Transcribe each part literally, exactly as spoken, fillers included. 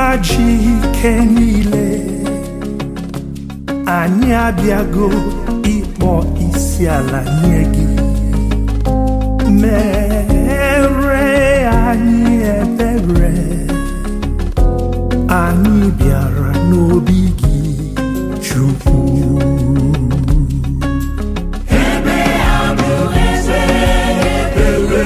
ji ike niile, anyị abịago ịkpọ isi ala nye gị. Mere anyị ebere, anyị bịara n'obi gị, Chukwu. Ebe a bụ eze ebere,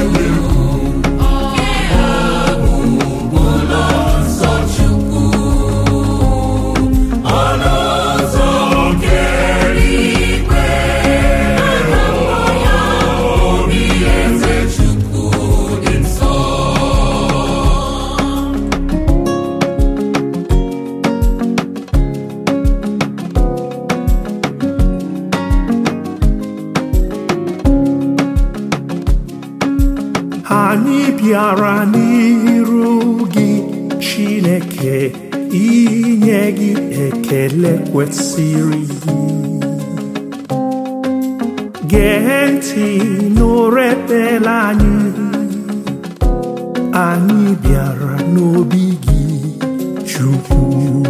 anyị bịara n'iru gị, Chineke, inye gị ekele kwesịrị gị. Gee ntị nụrụ ekpere anyị, anyị bịara n'obi gị, Chukwu.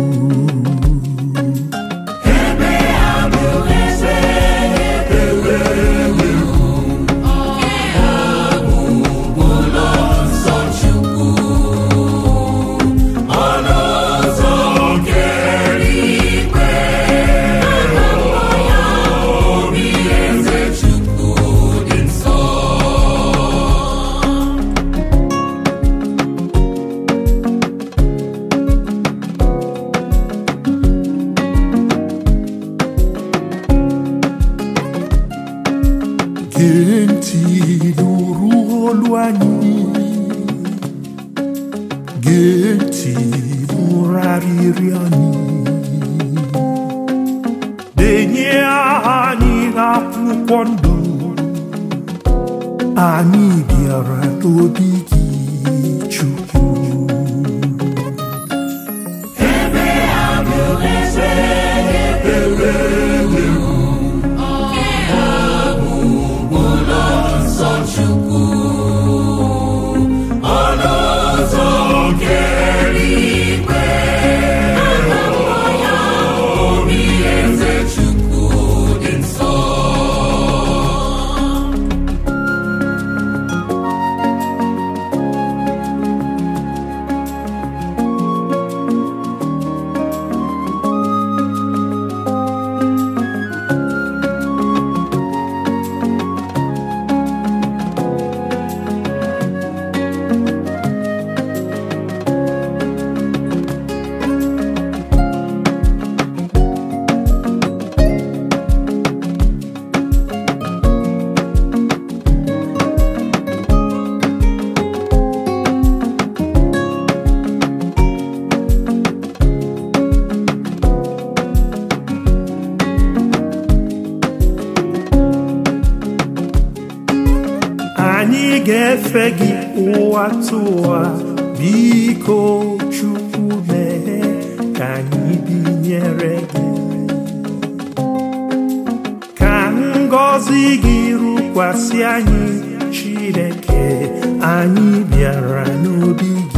ebe a bụ eze ebere, Gee ntị nụrụ olu anyị, gee ntị nụrụ arịrịọ anyị. Denye anyị akwụkwọ ndụ, anyị bịara n'obi gị, Chukwu. ebe a bụ eze ebere, anyị ga-efe gị ụwa tụwa, biko Chukwu, mee ka anyị binyere gị. Ka ngọzi gị rụkwasị anyị, Chineke, anyị bịara n'obi gị.